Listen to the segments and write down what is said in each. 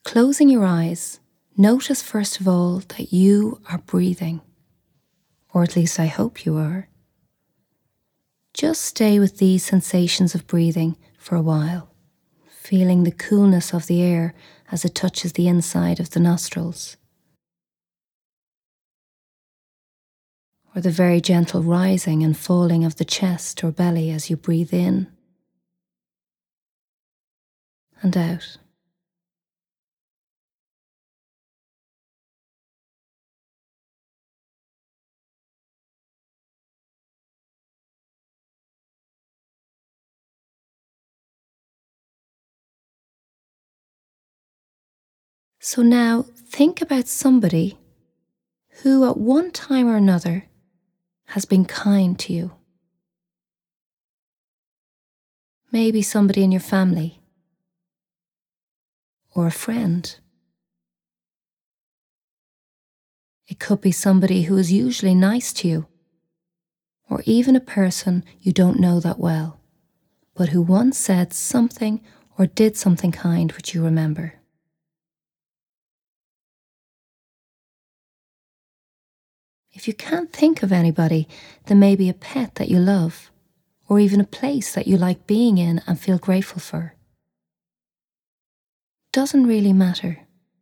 Closing your eyes, notice first of all that you are breathing, or at least I hope you are. Just stay with these sensations of breathing for a while, feeling the coolness of the air as it touches the inside of the nostrils, or the very gentle rising and falling of the chest or belly as you breathe in and out. So now think about somebody who at one time or another has been kind to you. Maybe somebody in your family, or a friend. It could be somebody who is usually nice to you, or even a person you don't know that well, but who once said something or did something kind which you remember. If you can't think of anybody, then maybe a pet that you love, or even a place that you like being in and feel grateful for. Doesn't really matter.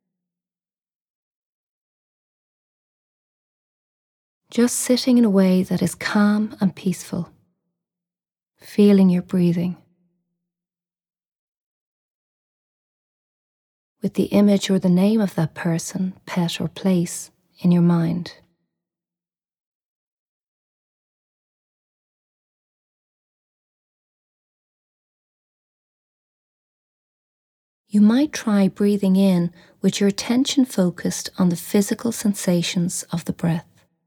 Just sitting in a way that is calm and peaceful, feeling your breathing, with the image or the name of that person, pet or place in your mind. You might try breathing in with your attention focused on the physical sensations of the breath.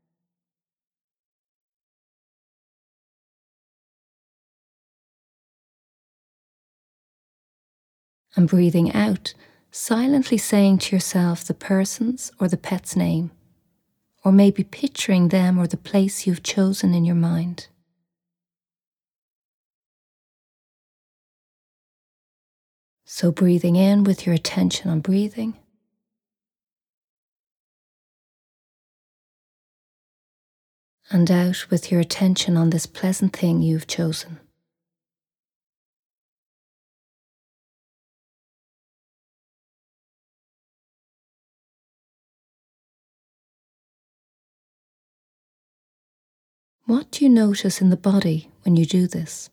And breathing out, silently saying to yourself the person's or the pet's name, or maybe picturing them or the place you've chosen in your mind. So breathing in with your attention on breathing, and out with your attention on this pleasant thing you've chosen. What do you notice in the body when you do this?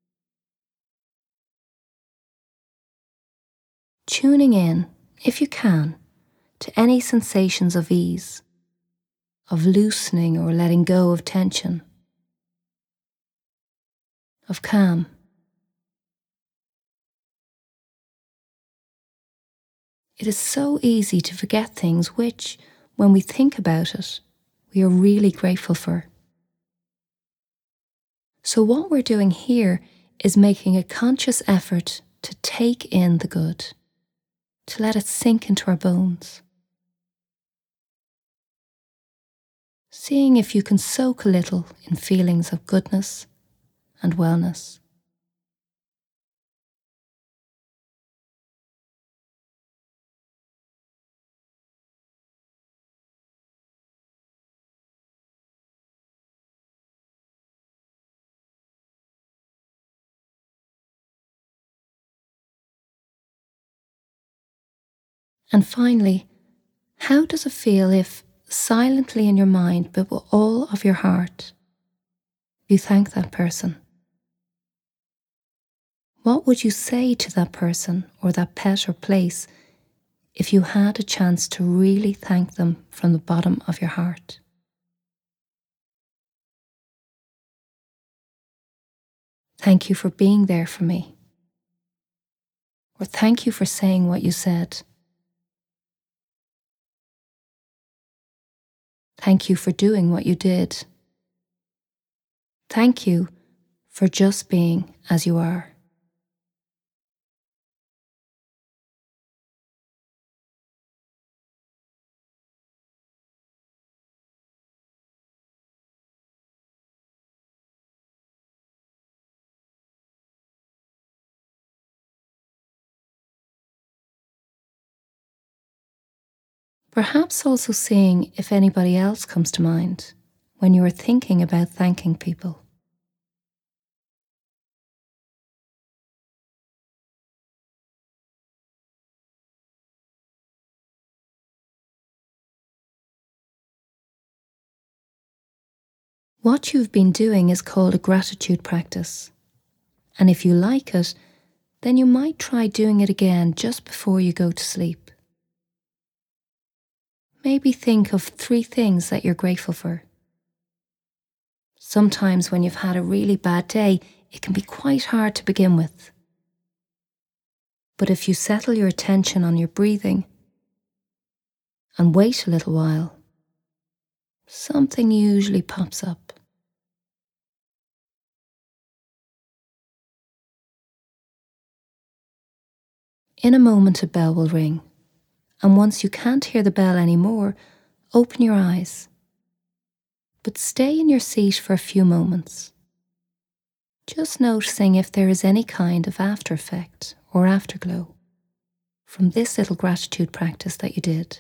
Tuning in, if you can, to any sensations of ease, of loosening or letting go of tension, of calm. It is so easy to forget things which, when we think about it, we are really grateful for. So what we're doing here is making a conscious effort to take in the good, to let it sink into our bones. Seeing if you can soak a little in feelings of goodness and wellness. And finally, how does it feel if, silently in your mind but with all of your heart, you thank that person? What would you say to that person or that pet or place if you had a chance to really thank them from the bottom of your heart? Thank you for being there for me. Or thank you for saying what you said. Thank you for doing what you did. Thank you for just being as you are. Perhaps also seeing if anybody else comes to mind when you are thinking about thanking people. What you've been doing is called a gratitude practice, and if you like it, then you might try doing it again just before you go to sleep. Maybe think of 3 things that you're grateful for. Sometimes when you've had a really bad day, it can be quite hard to begin with. But if you settle your attention on your breathing and wait a little while, something usually pops up. In a moment, a bell will ring, and once you can't hear the bell anymore, open your eyes. But stay in your seat for a few moments, just noticing if there is any kind of after effect or afterglow from this little gratitude practice that you did.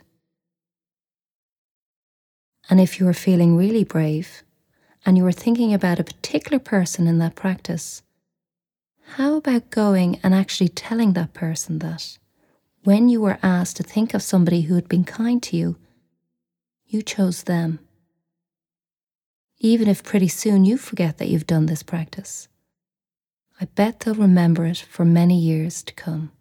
And if you are feeling really brave and you are thinking about a particular person in that practice, how about going and actually telling that person that when you were asked to think of somebody who had been kind to you, you chose them? Even if pretty soon you forget that you've done this practice, I bet they'll remember it for many years to come.